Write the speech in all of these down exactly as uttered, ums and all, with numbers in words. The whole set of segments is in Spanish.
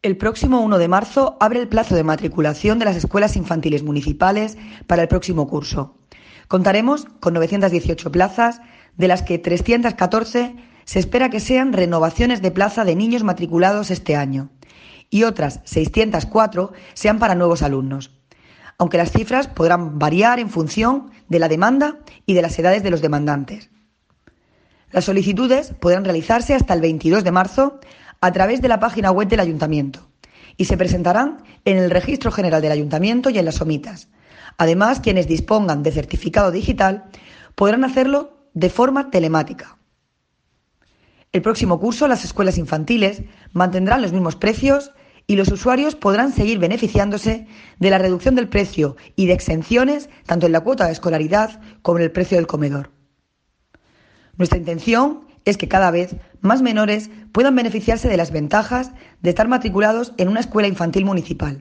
El próximo uno de marzo abre el plazo de matriculación de las escuelas infantiles municipales para el próximo curso. Contaremos con novecientas dieciocho plazas, de las que trescientas catorce se espera que sean renovaciones de plaza de niños matriculados este año y otras seiscientas cuatro sean para nuevos alumnos, aunque las cifras podrán variar en función de la demanda y de las edades de los demandantes. Las solicitudes podrán realizarse hasta el veintidós de marzo a través de la página web del Ayuntamiento y se presentarán en el Registro General del Ayuntamiento y en las somitas. Además, quienes dispongan de certificado digital podrán hacerlo de forma telemática. El próximo curso, las escuelas infantiles mantendrán los mismos precios y los usuarios podrán seguir beneficiándose de la reducción del precio y de exenciones tanto en la cuota de escolaridad como en el precio del comedor. Nuestra intención es que cada vez más menores puedan beneficiarse de las ventajas de estar matriculados en una escuela infantil municipal.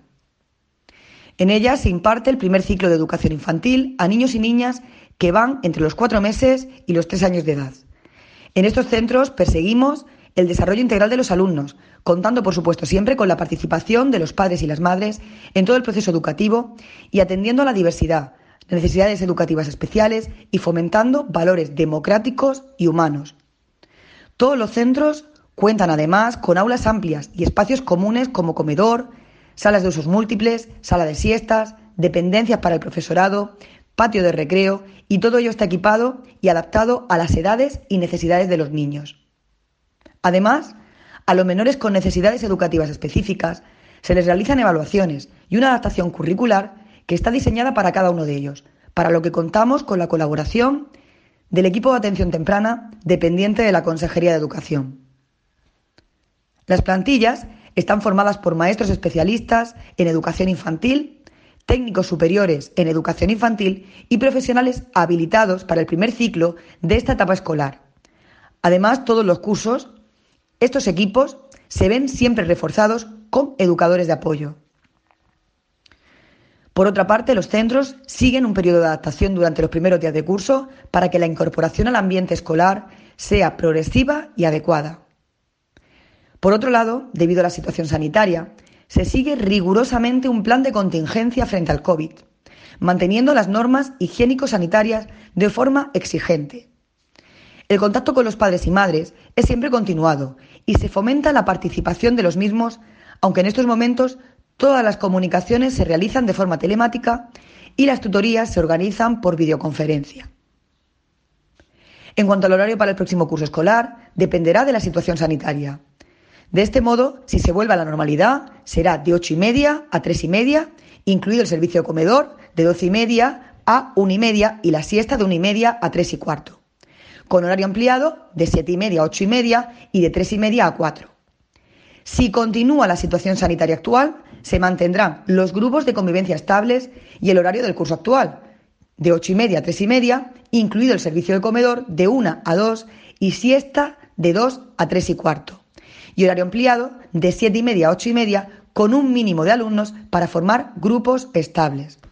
En ella se imparte el primer ciclo de educación infantil a niños y niñas que van entre los cuatro meses y los tres años de edad. En estos centros perseguimos el desarrollo integral de los alumnos, contando por supuesto siempre con la participación de los padres y las madres en todo el proceso educativo y atendiendo a la diversidad, necesidades educativas especiales y fomentando valores democráticos y humanos. Todos los centros cuentan además con aulas amplias y espacios comunes como comedor, salas de usos múltiples, sala de siestas, dependencias para el profesorado, patio de recreo, y todo ello está equipado y adaptado a las edades y necesidades de los niños. Además, a los menores con necesidades educativas específicas se les realizan evaluaciones y una adaptación curricular que está diseñada para cada uno de ellos, para lo que contamos con la colaboración del equipo de atención temprana dependiente de la Consejería de Educación. Las plantillas están formadas por maestros especialistas en educación infantil, técnicos superiores en educación infantil y profesionales habilitados para el primer ciclo de esta etapa escolar. Además, todos los cursos, estos equipos se ven siempre reforzados con educadores de apoyo. Por otra parte, los centros siguen un periodo de adaptación durante los primeros días de curso para que la incorporación al ambiente escolar sea progresiva y adecuada. Por otro lado, debido a la situación sanitaria, se sigue rigurosamente un plan de contingencia frente al COVID, manteniendo las normas higiénico-sanitarias de forma exigente. El contacto con los padres y madres es siempre continuado y se fomenta la participación de los mismos, aunque en estos momentos todas las comunicaciones se realizan de forma telemática y las tutorías se organizan por videoconferencia. En cuanto al horario para el próximo curso escolar, dependerá de la situación sanitaria. De este modo, si se vuelve a la normalidad, será de ocho y media a tres y media, incluido el servicio de comedor de doce y media a una y media y la siesta de una y media a tres y cuarto, con horario ampliado de siete y media a ocho y media y de tres y media a cuatro. Si continúa la situación sanitaria actual, se mantendrán los grupos de convivencia estables y el horario del curso actual, de ocho y media a tres y media, incluido el servicio de comedor de una a dos y siesta de dos a tres y cuarto, y horario ampliado de siete y media a ocho y media con un mínimo de alumnos para formar grupos estables.